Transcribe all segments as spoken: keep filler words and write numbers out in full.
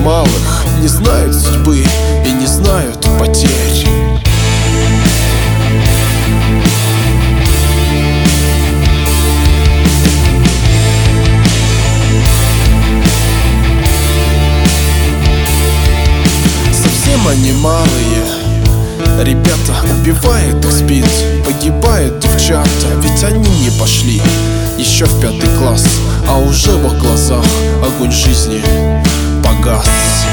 малых не знают судьбы и не знают потерь. Совсем они малые ребята, убивает их спид, погибают девчата, ведь они не пошли еще в пятый класс, а уже в их глазах огонь жизни погас.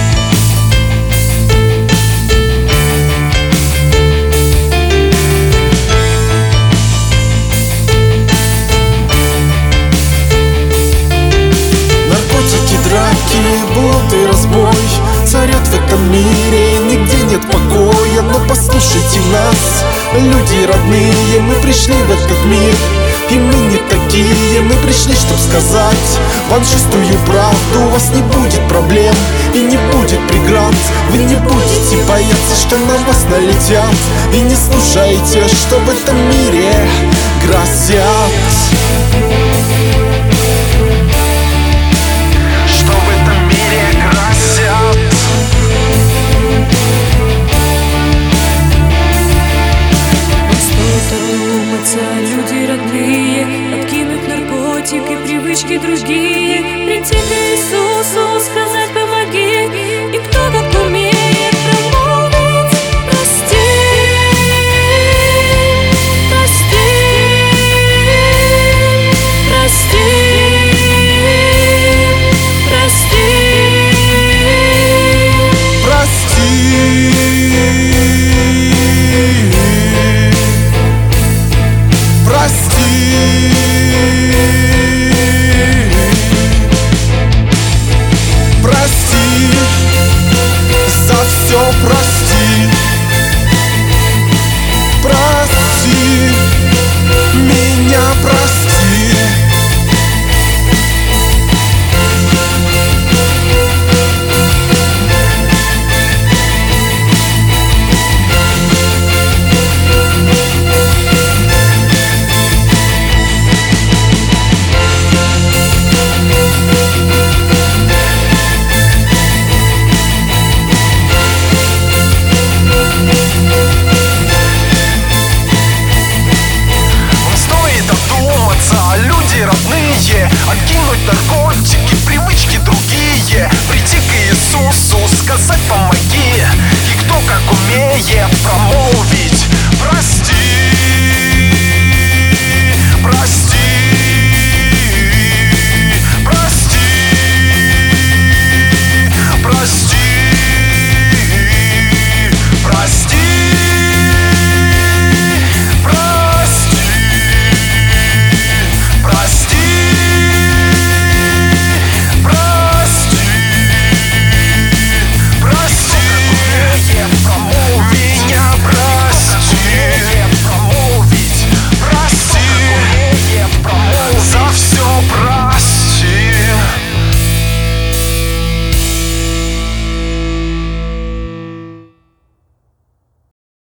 Наркотики, драки, блуд и разбой царят в этом мире, нигде нет покоя. Но послушайте нас, люди родные, мы пришли в этот мир, и мы не такие. Мы пришли, чтоб сказать вам чистую правду. У вас не будет проблем и не будет преград. Вы не будете бояться, что на вас налетят, и не слушайте, что в этом мире грозят.